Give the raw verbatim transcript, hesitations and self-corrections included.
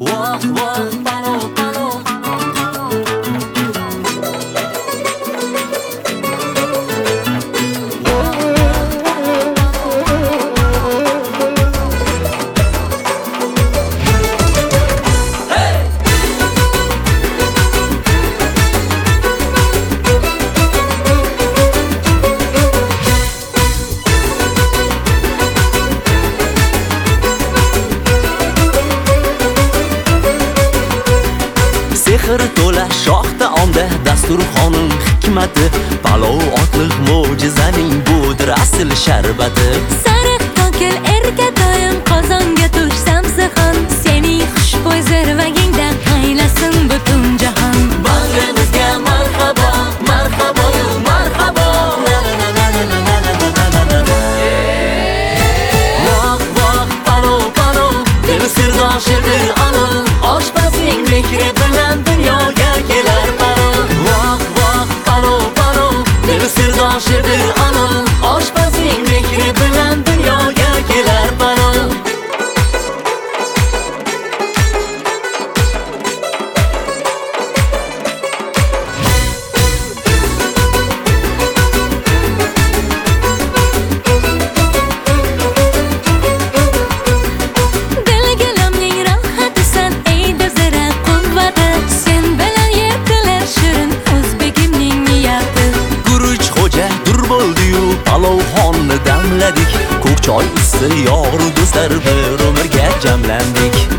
Voh voh palov palov Sehr to'la shoh taomda dasturxonim hikmati palov otliq mo'jizaning budir asl sharbati Sariq to'kil erkatoyim qozonga tushsam zihon sening xushbo'y zirvagingda qaylasin butun jahon Bag'rimizga marhabo marhabo marhabo Voh voh palov palov dil sirdoshdir anil oshpazning mehri bilan dunyoga kelar palov Voh voh palov palov dil sirdoshdir anil oshpazning mehri bilan dunyoga kelar palov Dilgilamning rohatisan ey dizira quvvati sen bilan yetilar shirin o'zbegimning niyati Guruch xo'ja dur bo'ldi-yu palovxonni damladik ko'k choy issiq yor do'stlar bir umrga jamlandik